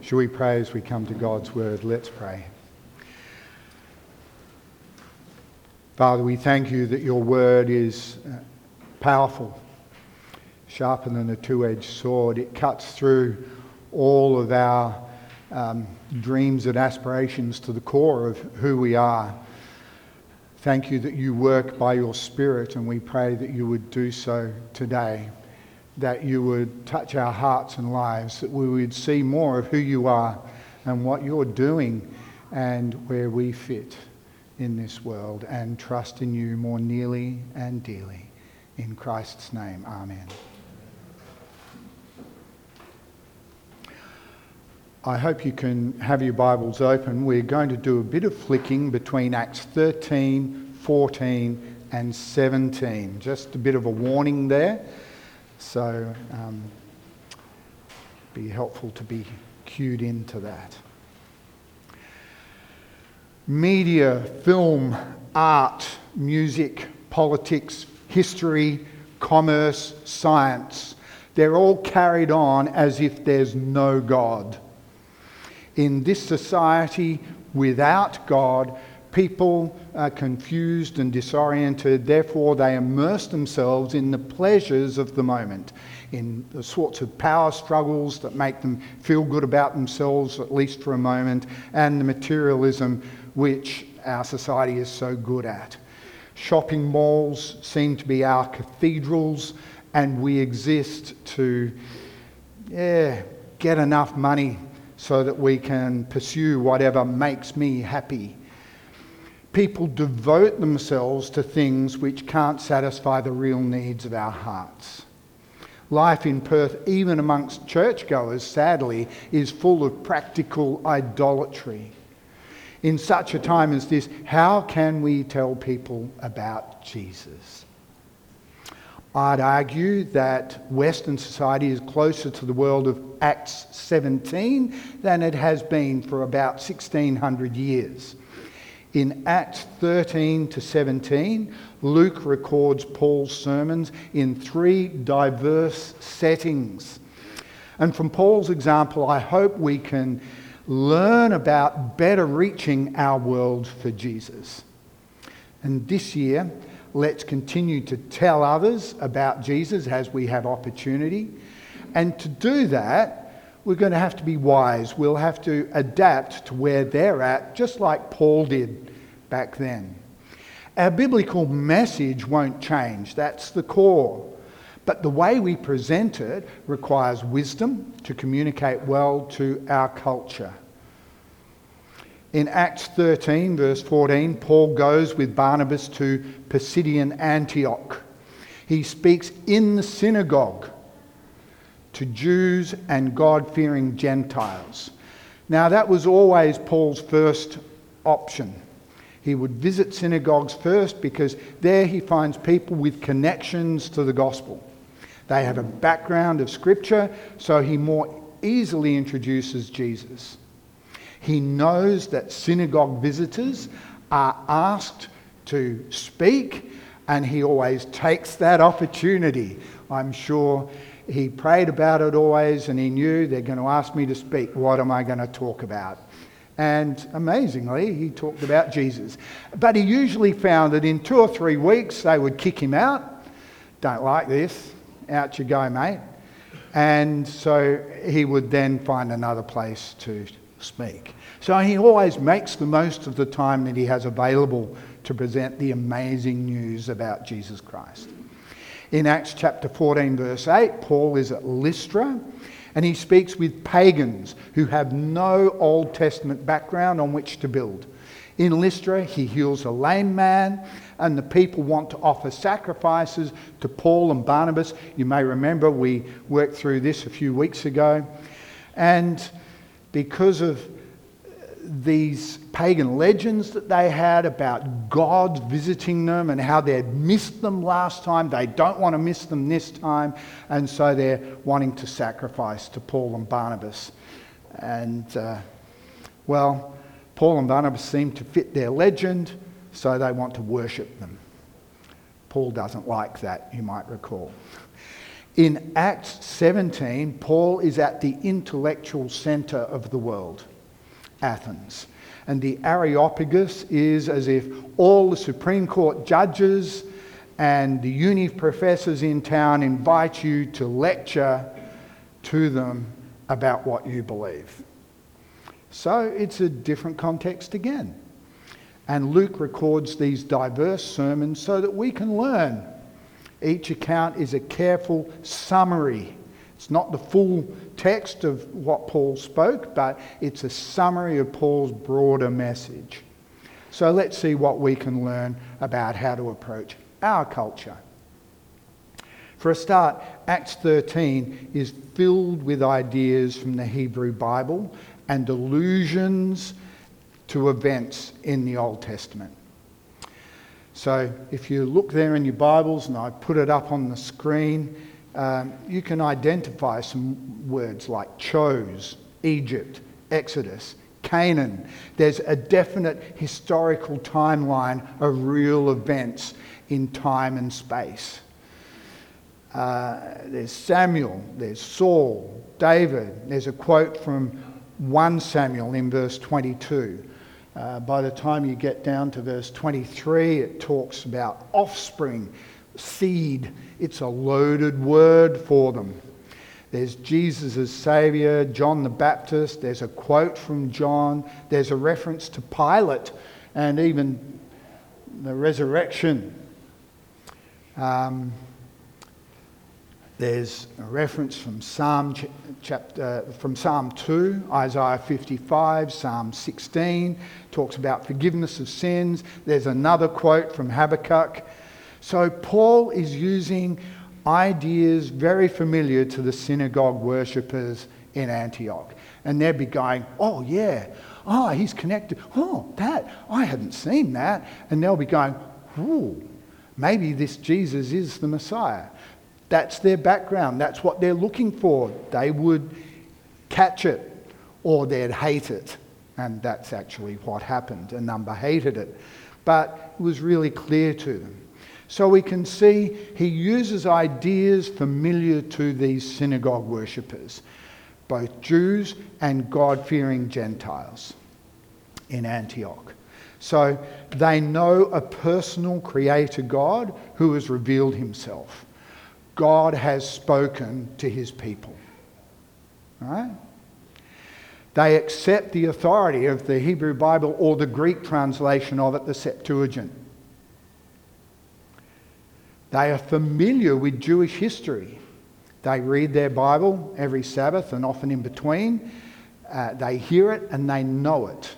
Shall we pray as we come to God's word? Let's pray. Father, we thank you that your word is powerful, sharper than a two-edged sword. It cuts through all of our dreams and aspirations to the core of who we are. Thank you that you work by your Spirit, and we pray that you would do so today, that you would touch our hearts and lives, that we would see more of who you are and what you're doing and where we fit in this world, and trust in you more nearly and dearly. In Christ's name, amen. I hope you can have your Bibles open. We're going to do a bit of flicking between Acts 13, 14 and 17. Just a bit of a warning there. So be helpful to be cued into that. Media, film, art, music, politics, history, commerce, science. They're all carried on as if there's no God. In this society, without God, people are confused and disoriented. Therefore, they immerse themselves in the pleasures of the moment, in the sorts of power struggles that make them feel good about themselves, at least for a moment, and the materialism which our society is so good at. Shopping malls seem to be our cathedrals, and we exist to get enough money so that we can pursue whatever makes me happy. People devote themselves to things which can't satisfy the real needs of our hearts. Life in Perth, even amongst churchgoers, sadly, is full of practical idolatry. In such a time as this, how can we tell people about Jesus? I'd argue that Western society is closer to the world of Acts 17 than it has been for about 1600 years. In Acts 13 to 17, Luke records Paul's sermons in three diverse settings. And from Paul's example, I hope we can learn about better reaching our world for Jesus. And this year, let's continue to tell others about Jesus as we have opportunity. And to do that, we're going to have to be wise. We'll have to adapt to where they're at, just like Paul did back then. Our biblical message won't change. That's the core. But the way we present it requires wisdom to communicate well to our culture. In Acts 13, verse 14, Paul goes with Barnabas to Pisidian Antioch. He speaks in the synagogue to Jews and God-fearing Gentiles. Now, that was always Paul's first option. He would visit synagogues first because there he finds people with connections to the gospel. They have a background of Scripture, so he more easily introduces Jesus. He knows that synagogue visitors are asked to speak, and he always takes that opportunity. I'm sure he prayed about it always, and he knew they're going to ask me to speak. What am I going to talk about? And amazingly, he talked about Jesus. But he usually found that in 2 or 3 weeks, they would kick him out. Don't like this. Out you go, mate. And so he would then find another place to speak. So he always makes the most of the time that he has available to present the amazing news about Jesus Christ. In Acts chapter 14, verse 8, Paul is at Lystra, and he speaks with pagans who have no Old Testament background on which to build. In Lystra, he heals a lame man, and the people want to offer sacrifices to Paul and Barnabas. You may remember we worked through this a few weeks ago. And because of these pagan legends that they had about God visiting them and how they'd missed them last time, they don't want to miss them this time, and so they're wanting to sacrifice to Paul and Barnabas. And Paul and Barnabas seem to fit their legend, so they want to worship them. Paul doesn't like that, you might recall. In Acts 17, Paul is at the intellectual centre of the world, Athens. And the Areopagus is as if all the Supreme Court judges and the uni professors in town invite you to lecture to them about what you believe. So it's a different context again. And Luke records these diverse sermons so that we can learn. Each account is a careful summary. It's not the full text of what Paul spoke, but it's a summary of Paul's broader message. So let's see what we can learn about how to approach our culture. For a start, Acts 13 is filled with ideas from the Hebrew Bible and allusions to events in the Old Testament. So if you look there in your Bibles, and I put it up on the screen, you can identify some words like chose, Egypt, Exodus, Canaan. There's a definite historical timeline of real events in time and space. There's Samuel, there's Saul, David. There's a quote from 1 Samuel in verse 22. By the time you get down to verse 23, it talks about offspring, seed. It's a loaded word for them. There's Jesus as Saviour, John the Baptist. There's a quote from John. There's a reference to Pilate and even the resurrection. There's a reference from Psalm 2, Isaiah 55, Psalm 16, talks about forgiveness of sins. There's another quote from Habakkuk. So Paul is using ideas very familiar to the synagogue worshippers in Antioch. And they'll be going, oh yeah, oh he's connected, oh that, I hadn't seen that. And they'll be going, ooh, maybe this Jesus is the Messiah. That's their background. That's what they're looking for. They would catch it or they'd hate it. And that's actually what happened. A number hated it. But it was really clear to them. So we can see he uses ideas familiar to these synagogue worshippers, both Jews and God-fearing Gentiles in Antioch. So they know a personal creator God who has revealed himself. God has spoken to his people. All right? They accept the authority of the Hebrew Bible or the Greek translation of it, the Septuagint. They are familiar with Jewish history. They read their Bible every Sabbath and often in between. They hear it and they know it.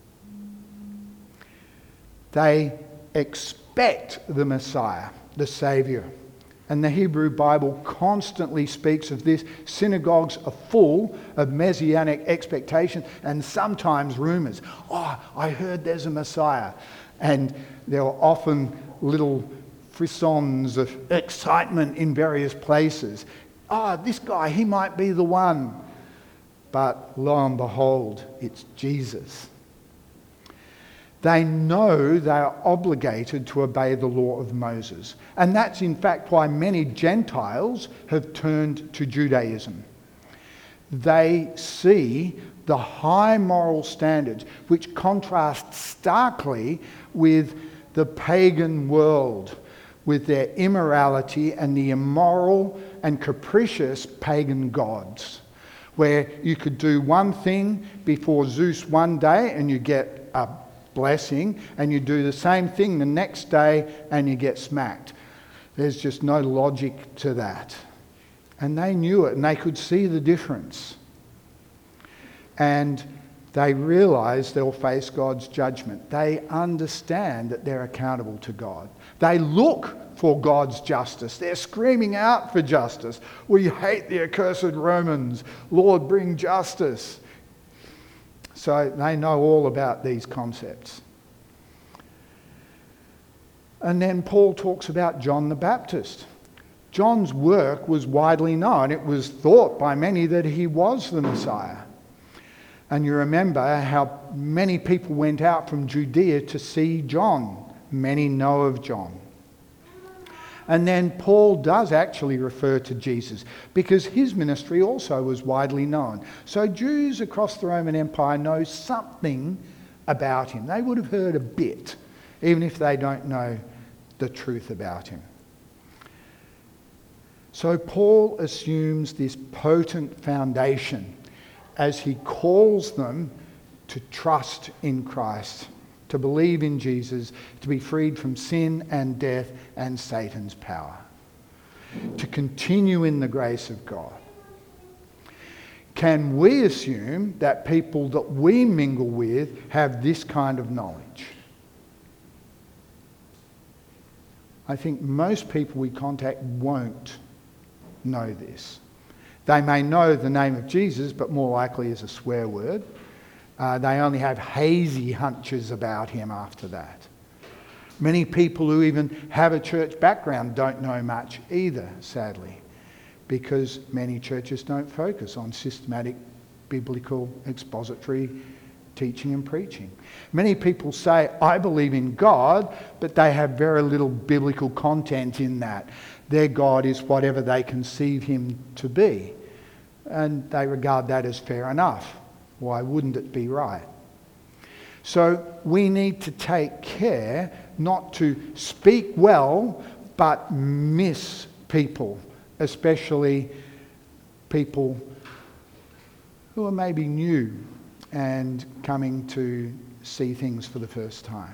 They expect the Messiah, the Saviour. And the Hebrew Bible constantly speaks of this. Synagogues are full of messianic expectations and sometimes rumours. Oh, I heard there's a Messiah. And there are often little frissons of excitement in various places. Oh, this guy, he might be the one. But lo and behold, it's Jesus. They know they are obligated to obey the law of Moses. And that's in fact why many Gentiles have turned to Judaism. They see the high moral standards which contrast starkly with the pagan world, with their immorality and the immoral and capricious pagan gods, where you could do one thing before Zeus one day and you get a blessing, and you do the same thing the next day and you get smacked. There's just no logic to that. And they knew it and they could see the difference. And they realise they'll face God's judgment. They understand that they're accountable to God. They look for God's justice. They're screaming out for justice. We hate the accursed Romans. Lord, bring justice. So they know all about these concepts. And then Paul talks about John the Baptist. John's work was widely known. It was thought by many that he was the Messiah. And you remember how many people went out from Judea to see John. Many know of John. And then Paul does actually refer to Jesus because his ministry also was widely known. So Jews across the Roman Empire know something about him. They would have heard a bit, even if they don't know the truth about him. So Paul assumes this potent foundation as he calls them to trust in Christ, to believe in Jesus, to be freed from sin and death and Satan's power, to continue in the grace of God. Can we assume that people that we mingle with have this kind of knowledge? I think most people we contact won't know this. They may know the name of Jesus, but more likely is a swear word. They only have hazy hunches about him after that. Many people who even have a church background don't know much either, sadly, because many churches don't focus on systematic biblical expository teaching and preaching. Many people say, I believe in God, but they have very little biblical content in that. Their God is whatever they conceive him to be, and they regard that as fair enough. Why wouldn't it be right? So we need to take care not to speak well, but miss people, especially people who are maybe new and coming to see things for the first time.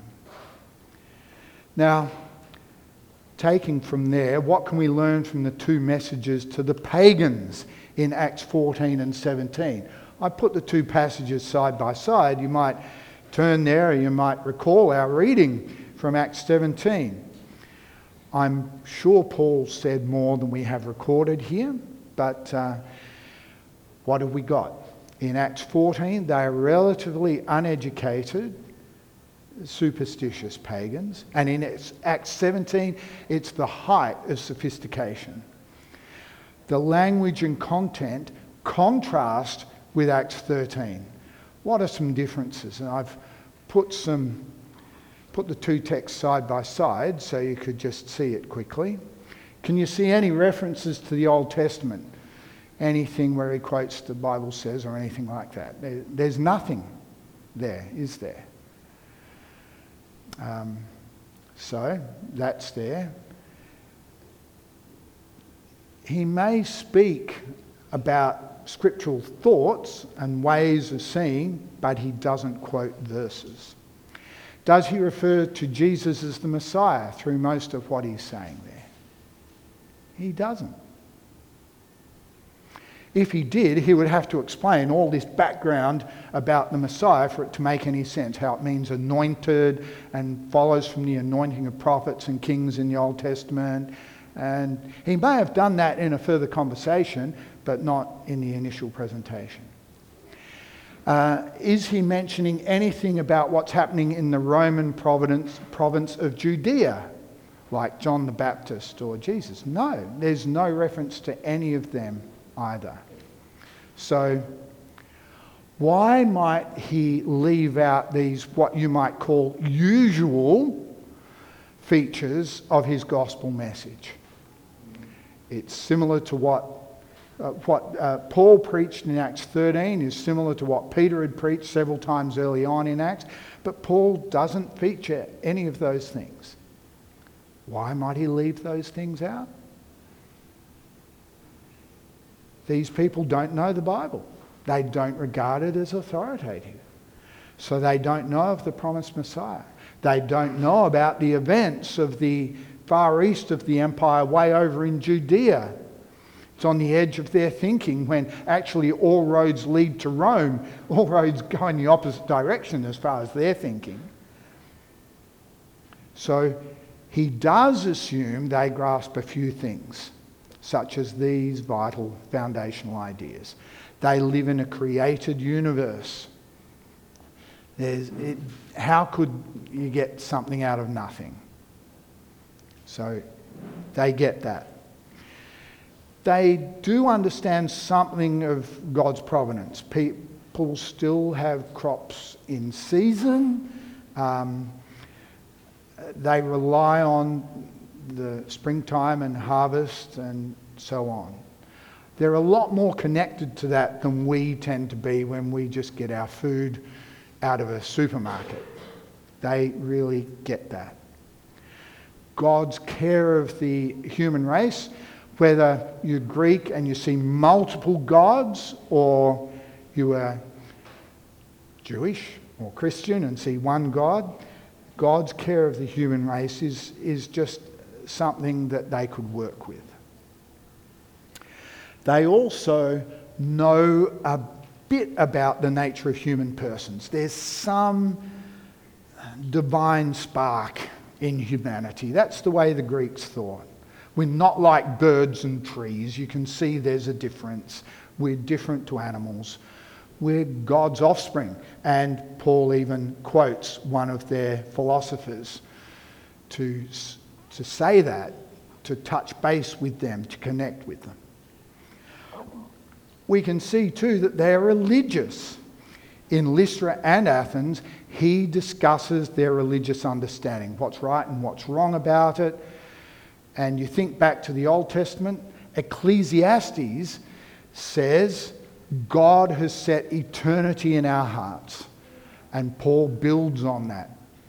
Now, taking from there, what can we learn from the two messages to the pagans in Acts 14 and 17? I put the two passages side by side. You might turn there, or you might recall our reading from Acts 17. I'm sure Paul said more than we have recorded here, but what have we got? In Acts 14, they are relatively uneducated, superstitious pagans, and in Acts 17, it's the height of sophistication. The language and content contrast with Acts 13. What are some differences? And I've put the two texts side by side so you could just see it quickly. Can you see any references to the Old Testament? Anything where he quotes the Bible says or anything like that? There's nothing there, is there? So that's there. He may speak about scriptural thoughts and ways of seeing, but he doesn't quote verses. Does he refer to Jesus as the Messiah through most of what he's saying there? He doesn't. If he did, he would have to explain all this background about the Messiah for it to make any sense, how it means anointed and follows from the anointing of prophets and kings in the Old Testament. And he may have done that in a further conversation, but not in the initial presentation. Is he mentioning anything about what's happening in the Roman province of Judea, like John the Baptist or Jesus? No, there's no reference to any of them either. So why might he leave out these, what you might call usual features of his gospel message? It's similar to what Paul preached in Acts 13 is similar to what Peter had preached several times early on in Acts, but Paul doesn't feature any of those things. Why might he leave those things out? These people don't know the Bible. They don't regard it as authoritative. So they don't know of the promised Messiah. They don't know about the events of the far east of the empire, way over in Judea. It's on the edge of their thinking when actually all roads lead to Rome. All roads go in the opposite direction as far as their thinking. So he does assume they grasp a few things, such as these vital foundational ideas. They live in a created universe. How could you get something out of nothing? So they get that. They do understand something of God's providence. People still have crops in season. They rely on the springtime and harvest and so on. They're a lot more connected to that than we tend to be when we just get our food out of a supermarket. They really get that. God's care of the human race, whether you're Greek and you see multiple gods, or you are Jewish or Christian and see one God, God's care of the human race is just something that they could work with. They also know a bit about the nature of human persons. There's some divine spark in humanity. That's the way the Greeks thought. We're not like birds and trees. You can see there's a difference. We're different to animals. We're God's offspring. And Paul even quotes one of their philosophers to say that, to touch base with them, to connect with them. We can see too that they're religious. In Lystra and Athens, he discusses their religious understanding, what's right and what's wrong about it. And you think back to the Old Testament, Ecclesiastes says God has set eternity in our hearts. And Paul builds on that.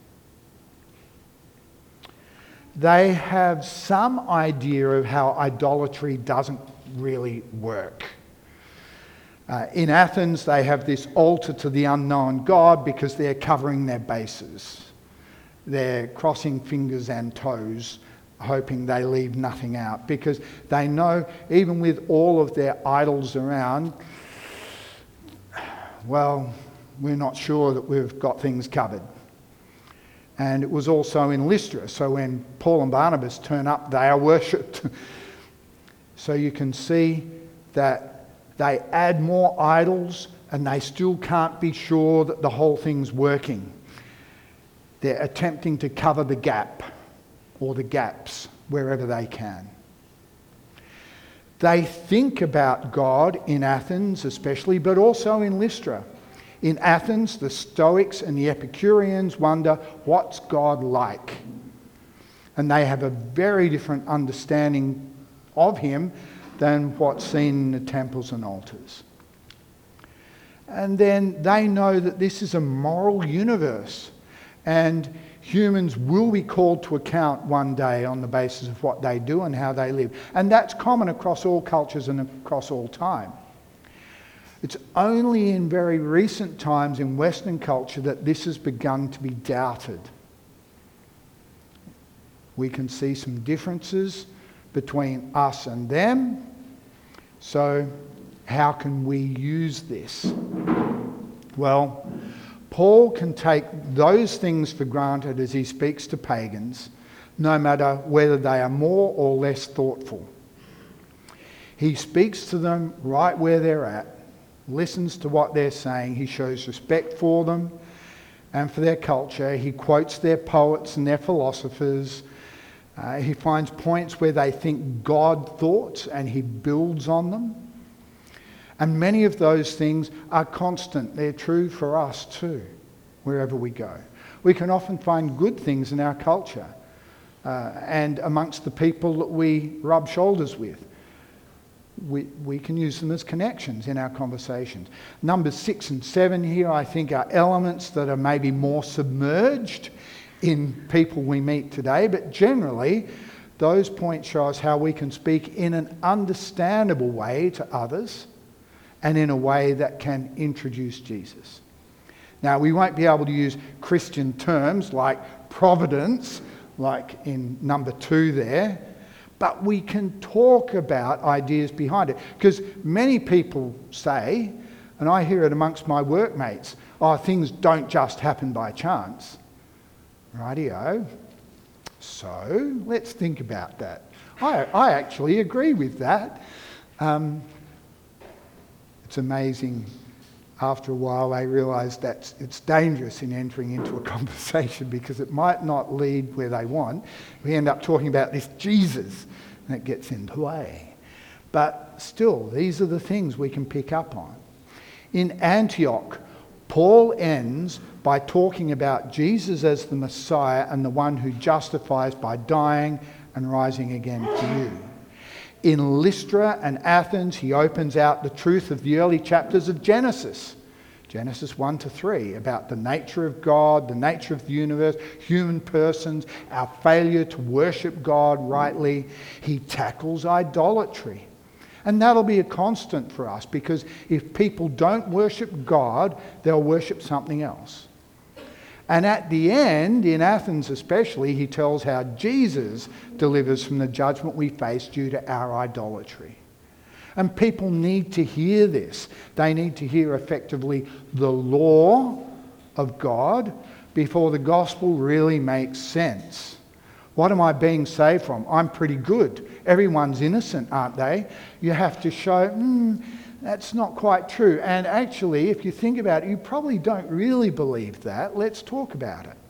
They have some idea of how idolatry doesn't really work. In Athens, they have this altar to the unknown God because they're covering their bases. They're crossing fingers and toes, hoping they leave nothing out, because they know even with all of their idols around, well, we're not sure that we've got things covered. And it was also in Lystra, so when Paul and Barnabas turn up, they are worshipped. So you can see that they add more idols and they still can't be sure that the whole thing's working. They're attempting to cover the gap or the gaps wherever they can. They think about God in Athens especially, but also in Lystra. In Athens, the Stoics and the Epicureans wonder, what's God like? And they have a very different understanding of him than what's seen in the temples and altars. And then they know that this is a moral universe and humans will be called to account one day on the basis of what they do and how they live. And that's common across all cultures and across all time. It's only in very recent times in Western culture that this has begun to be doubted. We can see some differences between us and them. So how can we use this? Well, Paul can take those things for granted as he speaks to pagans, no matter whether they are more or less thoughtful. He speaks to them right where they're at, listens to what they're saying, he shows respect for them and for their culture. He quotes their poets and their philosophers. He finds points where they think God thought and he builds on them. And many of those things are constant. They're true for us too, wherever we go. We can often find good things in our culture and amongst the people that we rub shoulders with. We can use them as connections in our conversations. Numbers 6 and 7 here, I think, are elements that are maybe more submerged in people we meet today, but generally those points show us how we can speak in an understandable way to others and in a way that can introduce Jesus. Now, we won't be able to use Christian terms like providence, like in number 2 there, but we can talk about ideas behind it. Because many people say, and I hear it amongst my workmates, oh, things don't just happen by chance. Rightio. So, let's think about that. I actually agree with that. It's amazing. After a while, I realise that it's dangerous in entering into a conversation because it might not lead where they want. We end up talking about this Jesus, and it gets in the way. But still, these are the things we can pick up on. In Antioch, Paul ends by talking about Jesus as the Messiah and the one who justifies by dying and rising again for you. In Lystra and Athens, he opens out the truth of the early chapters of Genesis. Genesis 1 to 3, about the nature of God, the nature of the universe, human persons, our failure to worship God rightly. He tackles idolatry. And that'll be a constant for us, because if people don't worship God, they'll worship something else. And at the end, in Athens especially, he tells how Jesus delivers from the judgment we face due to our idolatry. And people need to hear this. They need to hear effectively the law of God before the gospel really makes sense. What am I being saved from? I'm pretty good. Everyone's innocent, aren't they? You have to show, that's not quite true. And actually, if you think about it, you probably don't really believe that. Let's talk about it.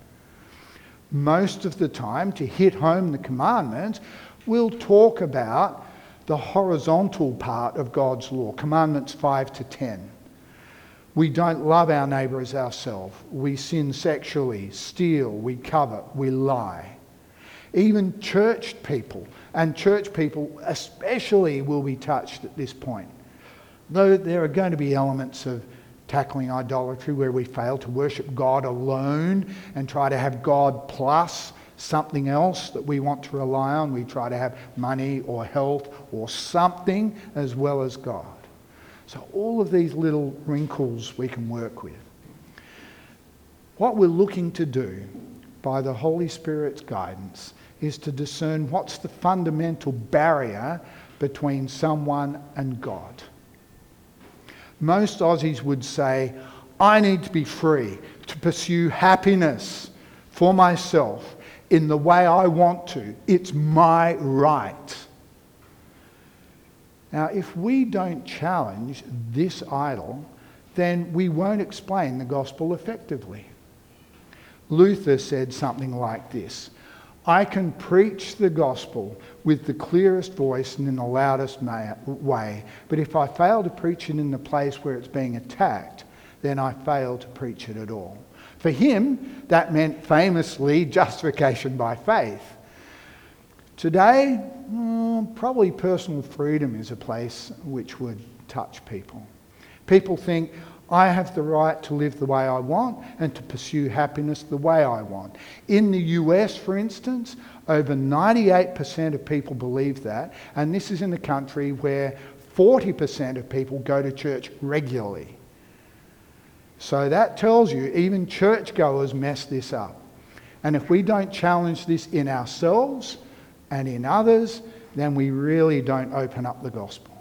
Most of the time, to hit home the commandments, we'll talk about the horizontal part of God's law, commandments 5 to 10. We don't love our neighbour as ourselves. We sin sexually, steal, we covet, we lie. Even church people, and church people especially, will be touched at this point. Though there are going to be elements of tackling idolatry where we fail to worship God alone and try to have God plus something else that we want to rely on. We try to have money or health or something as well as God. So all of these little wrinkles we can work with. What we're looking to do by the Holy Spirit's guidance is to discern what's the fundamental barrier between someone and God. Most Aussies would say, I need to be free to pursue happiness for myself in the way I want to. It's my right. Now, if we don't challenge this idol, then we won't explain the gospel effectively. Luther said something like this: I can preach the gospel with the clearest voice and in the loudest way, but if I fail to preach it in the place where it's being attacked, then I fail to preach it at all. For him, that meant famously justification by faith. Today, probably personal freedom is a place which would touch people. People think, I have the right to live the way I want and to pursue happiness the way I want. In the US, for instance, over 98% of people believe that, and this is in a country where 40% of people go to church regularly. So that tells you even churchgoers mess this up. And if we don't challenge this in ourselves and in others, then we really don't open up the gospel.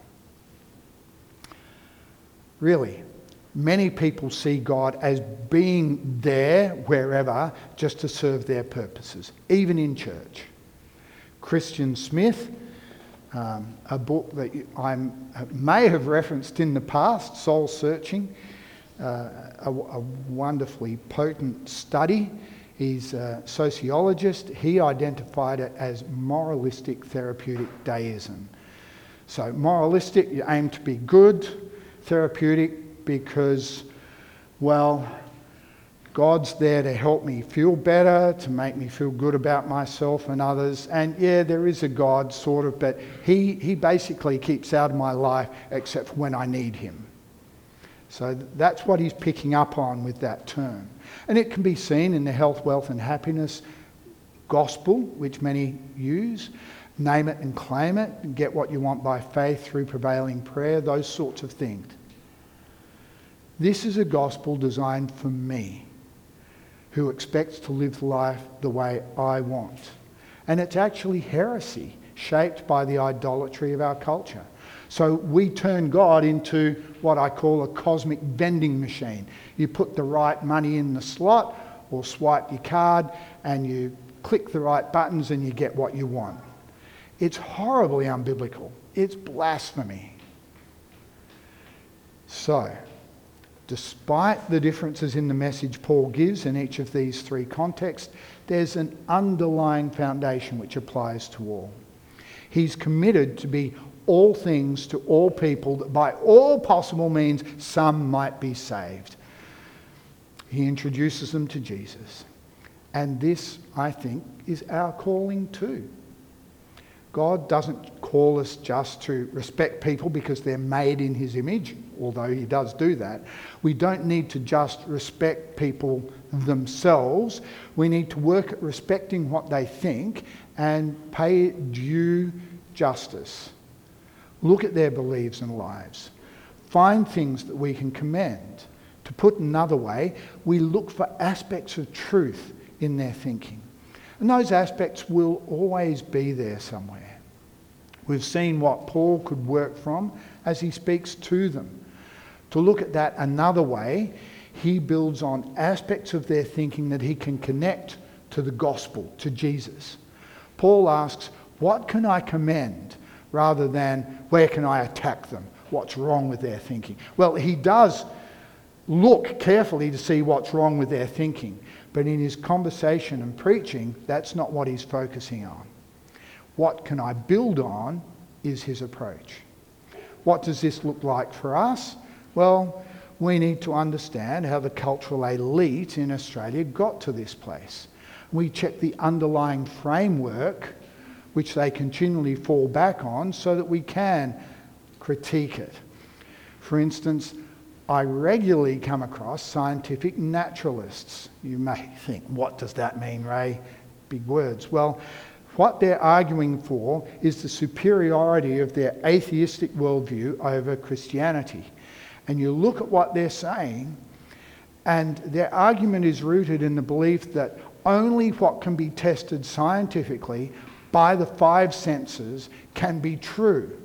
Really, many people see God as being there wherever just to serve their purposes, even in church. Christian Smith, a book that I may have referenced in the past, Soul Searching, a wonderfully potent study. He's a sociologist. He identified it as moralistic therapeutic deism. So moralistic, you aim to be good. Therapeutic, because, well, God's there to help me feel better, to make me feel good about myself and others. And yeah, there is a God, sort of, but he basically keeps out of my life except for when I need him. So that's what he's picking up on with that term. And it can be seen in the health, wealth and happiness gospel, which many use. Name it and claim it, and get what you want by faith through prevailing prayer, those sorts of things. This is a gospel designed for me, who expects to live life the way I want. And it's actually heresy, shaped by the idolatry of our culture. So we turn God into what I call a cosmic vending machine. You put the right money in the slot or swipe your card and you click the right buttons and you get what you want. It's horribly unbiblical. It's blasphemy. So, despite the differences in the message Paul gives in each of these three contexts, there's an underlying foundation which applies to all. He's committed to be all things to all people, that by all possible means some might be saved. He introduces them to Jesus. And this, I think, is our calling too. God doesn't call us just to respect people because they're made in his image, although he does do that. We don't need to just respect people themselves. We need to work at respecting what they think and pay due justice. Look at their beliefs and lives. Find things that we can commend. To put another way, we look for aspects of truth in their thinking. And those aspects will always be there somewhere. We've seen what Paul could work from as he speaks to them. To look at that another way, he builds on aspects of their thinking that he can connect to the gospel, to Jesus. Paul asks, what can I commend, rather than where can I attack them? What's wrong with their thinking? Well, he does look carefully to see what's wrong with their thinking, but in his conversation and preaching, that's not what he's focusing on. What can I build on is his approach. What does this look like for us? Well, we need to understand how the cultural elite in Australia got to this place. We check the underlying framework which they continually fall back on so that we can critique it. For instance, I regularly come across scientific naturalists. You may think, what does that mean, Ray? Big words. Well, what they're arguing for is the superiority of their atheistic worldview over Christianity. And you look at what they're saying, and their argument is rooted in the belief that only what can be tested scientifically by the five senses can be true.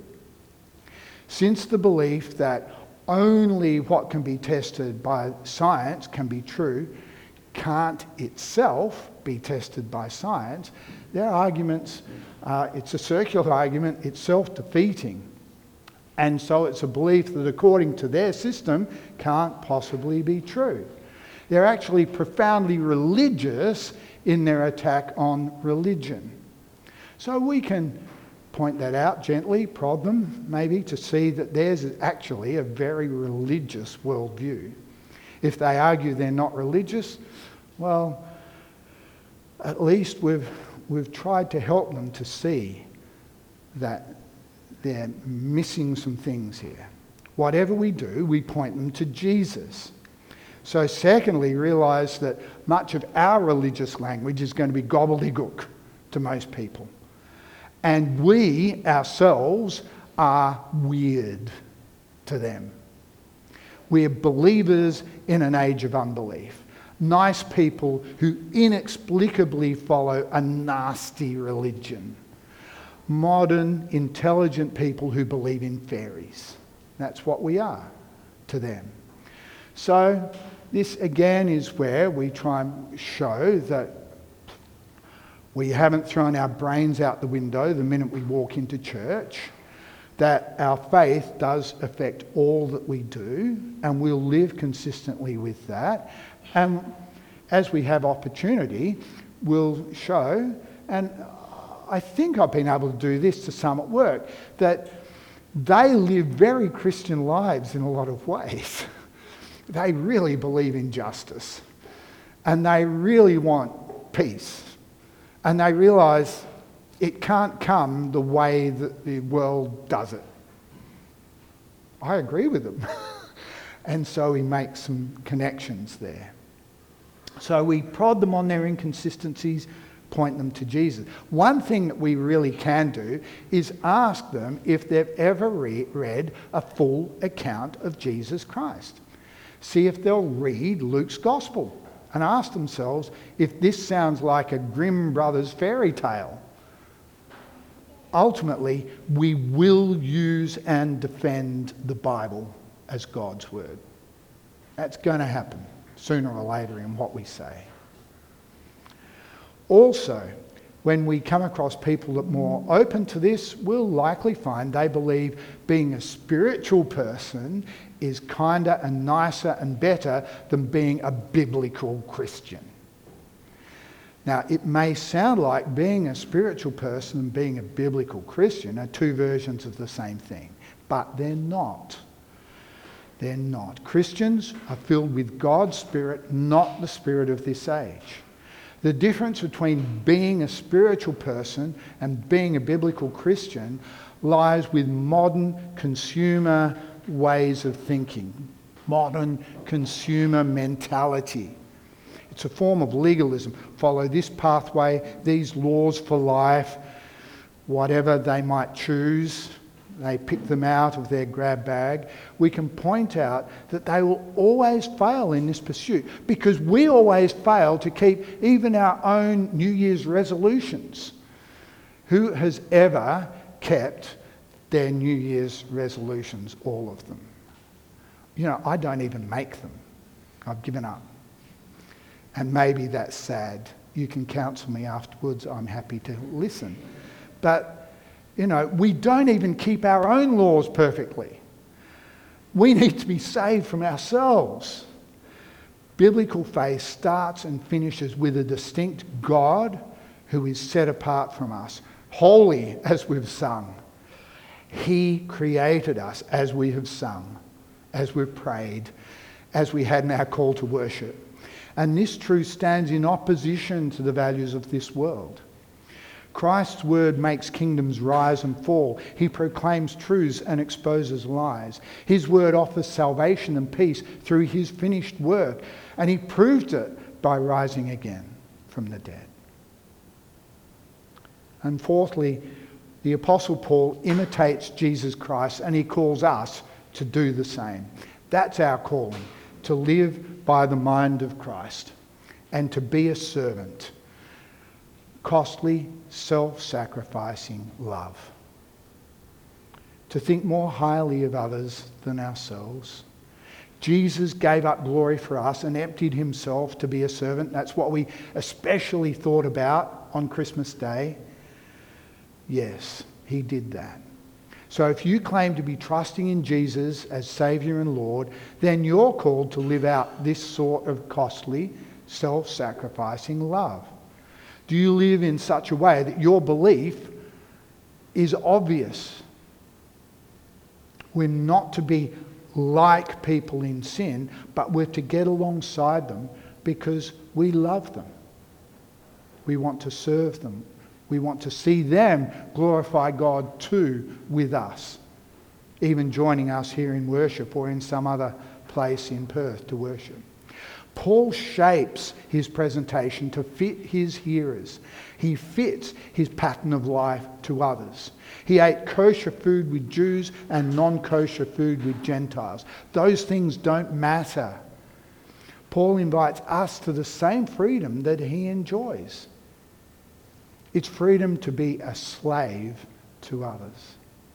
Since the belief that only what can be tested by science can be true can't itself be tested by science, their arguments, it's a circular argument, it's self-defeating. And so it's a belief that according to their system can't possibly be true. They're actually profoundly religious in their attack on religion. So we can point that out gently, prod them maybe to see that theirs is actually a very religious worldview. If they argue they're not religious, well, at least we've tried to help them to see that they're missing some things here. Whatever we do, we point them to Jesus. So secondly, realise that much of our religious language is going to be gobbledygook to most people. And we ourselves are weird to them. We're believers in an age of unbelief. Nice people who inexplicably follow a nasty religion. Modern, intelligent people who believe in fairies. That's what we are to them. So this again is where we try and show that we haven't thrown our brains out the window the minute we walk into church, that our faith does affect all that we do, and we'll live consistently with that. And as we have opportunity, we'll show, and I think I've been able to do this to some at work, that they live very Christian lives in a lot of ways. They really believe in justice, and they really want peace. And they realise it can't come the way that the world does it. I agree with them. And so we make some connections there. So we prod them on their inconsistencies, point them to Jesus. One thing that we really can do is ask them if they've ever read a full account of Jesus Christ. See if they'll read Luke's Gospel and ask themselves if this sounds like a Grimm Brothers fairy tale. Ultimately, we will use and defend the Bible as God's word. That's going to happen sooner or later in what we say. Also, when we come across people that are more open to this, we'll likely find they believe being a spiritual person is kinder and nicer and better than being a biblical Christian. Now, it may sound like being a spiritual person and being a biblical Christian are two versions of the same thing, but they're not. They're not. Christians are filled with God's Spirit, not the spirit of this age. The difference between being a spiritual person and being a biblical Christian lies with modern consumer ways of thinking, modern consumer mentality. It's a form of legalism. Follow this pathway, these laws for life, whatever they might choose. They pick them out of their grab bag. We can point out that they will always fail in this pursuit because we always fail to keep even our own New Year's resolutions. Who has ever kept their New Year's resolutions, all of them? You know, I don't even make them. I've given up. And maybe that's sad. You can counsel me afterwards. I'm happy to listen. But you know, we don't even keep our own laws perfectly. We need to be saved from ourselves. Biblical faith starts and finishes with a distinct God who is set apart from us, holy as we've sung. He created us as we have sung, as we've prayed, as we had in our call to worship. And this truth stands in opposition to the values of this world. Christ's word makes kingdoms rise and fall. He proclaims truths and exposes lies. His word offers salvation and peace through his finished work, and he proved it by rising again from the dead. And fourthly, the Apostle Paul imitates Jesus Christ, and he calls us to do the same. That's our calling, to live by the mind of Christ and to be a servant. Costly, self-sacrificing love. To think more highly of others than ourselves. Jesus gave up glory for us and emptied himself to be a servant. That's what we especially thought about on Christmas Day. Yes, he did that. So if you claim to be trusting in Jesus as Saviour and Lord, then you're called to live out this sort of costly, self-sacrificing love. Do you live in such a way that your belief is obvious? We're not to be like people in sin, but we're to get alongside them because we love them. We want to serve them. We want to see them glorify God too with us, even joining us here in worship or in some other place in Perth to worship. Paul shapes his presentation to fit his hearers. He fits his pattern of life to others. He ate kosher food with Jews and non-kosher food with Gentiles. Those things don't matter. Paul invites us to the same freedom that he enjoys. It's freedom to be a slave to others.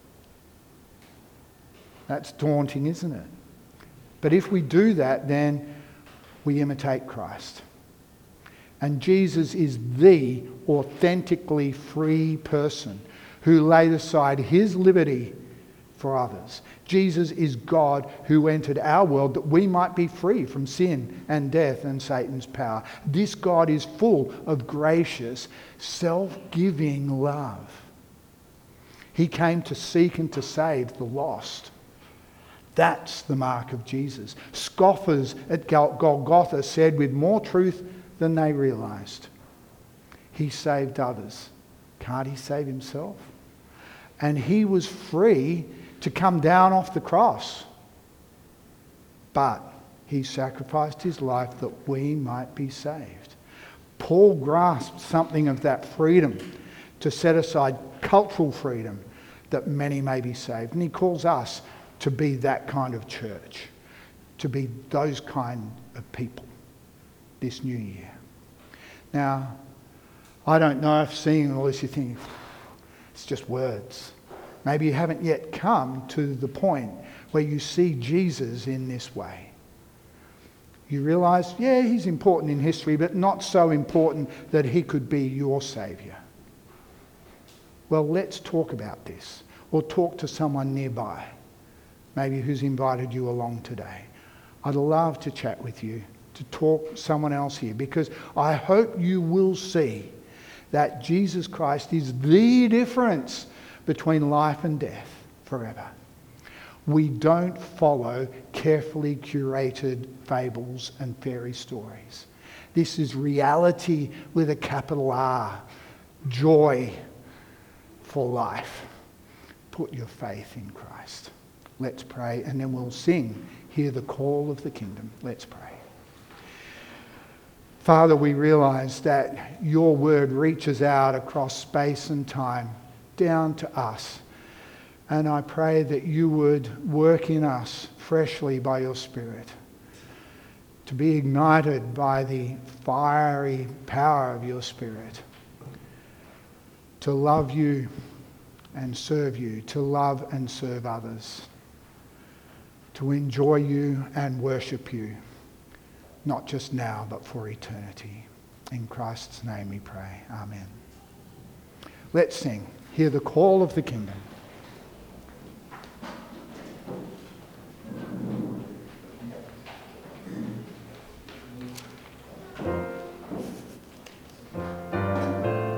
That's daunting, isn't it? But if we do that, then we imitate Christ. And Jesus is the authentically free person who laid aside his liberty for others. Jesus is God who entered our world that we might be free from sin and death and Satan's power. This God is full of gracious, self-giving love. He came to seek and to save the lost. That's the mark of Jesus. Scoffers at Golgotha said with more truth than they realised, he saved others. Can't he save himself? And he was free to come down off the cross. But he sacrificed his life that we might be saved. Paul grasped something of that freedom to set aside cultural freedom that many may be saved. And he calls us to be that kind of church, to be those kind of people this new year. Now, I don't know if seeing all this you think, it's just words. Maybe you haven't yet come to the point where you see Jesus in this way. You realise, yeah, he's important in history, but not so important that he could be your saviour. Well, let's talk about this, or talk to someone nearby, maybe who's invited you along today. I'd love to chat with you, to talk to someone else here, because I hope you will see that Jesus Christ is the difference between life and death forever. We don't follow carefully curated fables and fairy stories. This is reality with a capital R. Joy for life. Put your faith in Christ. Let's pray, and then we'll sing, Hear the Call of the Kingdom. Let's pray. Father, we realize that your word reaches out across space and time, down to us. And I pray that you would work in us freshly by your Spirit, to be ignited by the fiery power of your Spirit, to love you and serve you, to love and serve others, to enjoy you and worship you, not just now, but for eternity. In Christ's name we pray. Amen. Let's sing, Hear the Call of the Kingdom.